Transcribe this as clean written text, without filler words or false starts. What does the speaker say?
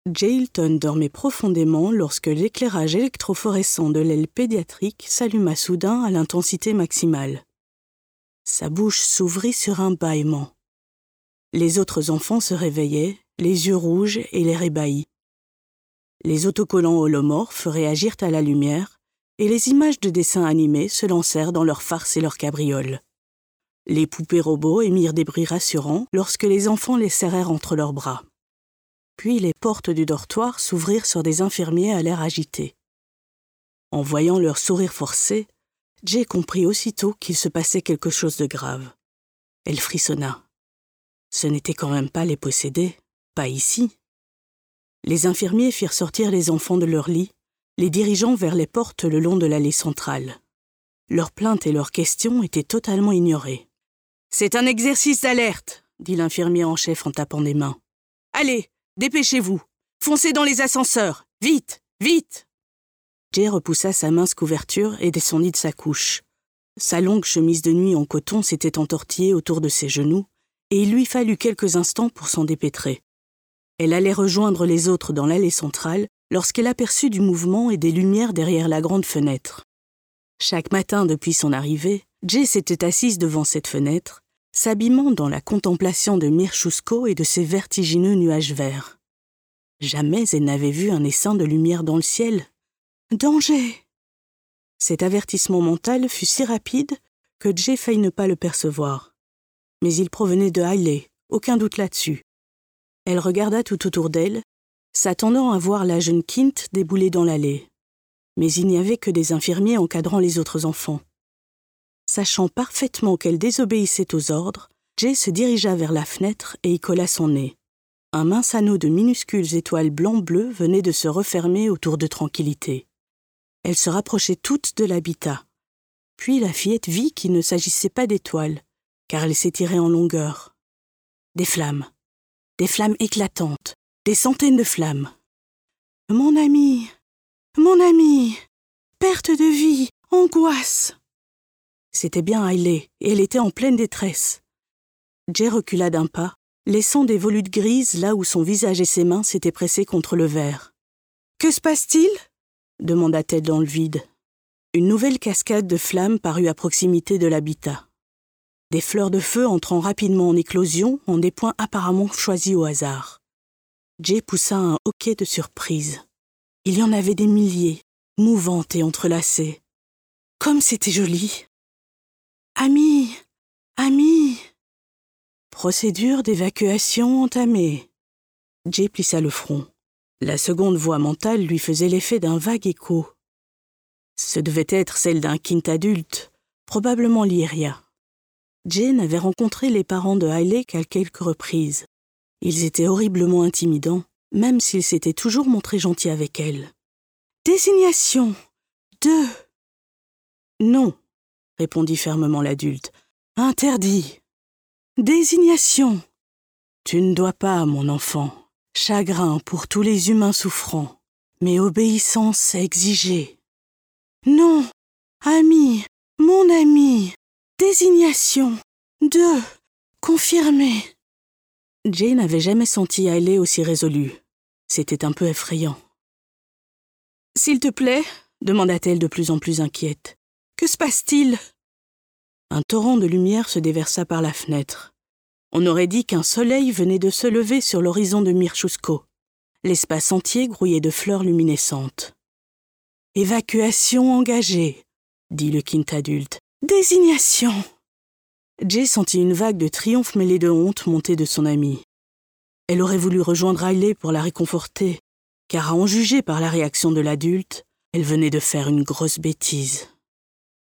Jay Hilton dormait profondément lorsque l'éclairage électrophorescent de l'aile pédiatrique s'alluma soudain à l'intensité maximale. Sa bouche s'ouvrit sur un bâillement. Les autres enfants se réveillaient, les yeux rouges et l'air ébahi. Les autocollants holomorphes réagirent à la lumière et les images de dessins animés se lancèrent dans leurs farces et leurs cabrioles. Les poupées robots émirent des bruits rassurants lorsque les enfants les serrèrent entre leurs bras. Puis les portes du dortoir s'ouvrirent sur des infirmiers à l'air agité. En voyant leur sourire forcé, Jay comprit aussitôt qu'il se passait quelque chose de grave. Elle frissonna. Ce n'étaient quand même pas les possédés, pas ici. Les infirmiers firent sortir les enfants de leur lit, les dirigeant vers les portes le long de l'allée centrale. Leurs plaintes et leurs questions étaient totalement ignorées. « C'est un exercice d'alerte !» dit l'infirmier en chef en tapant des mains. « Allez, dépêchez-vous! Foncez dans les ascenseurs! Vite! Vite !» Jay repoussa sa mince couverture et descendit de sa couche. Sa longue chemise de nuit en coton s'était entortillée autour de ses genoux et il lui fallut quelques instants pour s'en dépêtrer. Elle allait rejoindre les autres dans l'allée centrale lorsqu'elle aperçut du mouvement et des lumières derrière la grande fenêtre. Chaque matin depuis son arrivée, Jay s'était assise devant cette fenêtre, s'abîmant dans la contemplation de Mirchusko et de ses vertigineux nuages verts. Jamais elle n'avait vu un essaim de lumière dans le ciel. Danger! Cet avertissement mental fut si rapide que Jay faillit ne pas le percevoir. Mais il provenait de Hailey, aucun doute là-dessus. Elle regarda tout autour d'elle, s'attendant à voir la jeune Kint débouler dans l'allée. Mais il n'y avait que des infirmiers encadrant les autres enfants. Sachant parfaitement qu'elle désobéissait aux ordres, Jay se dirigea vers la fenêtre et y colla son nez. Un mince anneau de minuscules étoiles blanc-bleu venait de se refermer autour de Tranquillité. Elles se rapprochaient toutes de l'habitat. Puis la fillette vit qu'il ne s'agissait pas d'étoiles, car elles s'étiraient en longueur. Des flammes éclatantes, des centaines de flammes. « Mon ami, perte de vie, angoisse !» C'était bien Hailey, et elle était en pleine détresse. Jay recula d'un pas, laissant des volutes grises là où son visage et ses mains s'étaient pressés contre le verre. « Que se passe-t-il » demanda-t-elle dans le vide. Une nouvelle cascade de flammes parut à proximité de l'habitat. Des fleurs de feu entrant rapidement en éclosion en des points apparemment choisis au hasard. Jay poussa un hoquet de surprise. Il y en avait des milliers, mouvantes et entrelacées. Comme c'était joli! Ami! Procédure d'évacuation entamée. Jay plissa le front. La seconde voix mentale lui faisait l'effet d'un vague écho. Ce devait être celle d'un Kint adulte, probablement Lyria. Jay n'avait rencontré les parents de Hailey qu'à quelques reprises. Ils étaient horriblement intimidants, même s'ils s'étaient toujours montrés gentils avec elle. « Désignation 2 !»« Non !» répondit fermement l'adulte. « Interdit !»« Désignation !»« Tu ne dois pas, mon enfant. Chagrin pour tous les humains souffrants, mais obéissance exigée. »« Non, ami, mon ami !» Désignation 2 confirmée. Jay n'avait jamais senti Hailey aussi résolue. C'était un peu effrayant. « S'il te plaît » demanda-t-elle de plus en plus inquiète. « Que se passe-t-il » Un torrent de lumière se déversa par la fenêtre. On aurait dit qu'un soleil venait de se lever sur l'horizon de Mirchusko. L'espace entier grouillait de fleurs luminescentes. « Évacuation engagée » dit le Kint adulte. Désignation ! Jay sentit une vague de triomphe mêlée de honte monter de son amie. Elle aurait voulu rejoindre Hailey pour la réconforter, car à en juger par la réaction de l'adulte, elle venait de faire une grosse bêtise.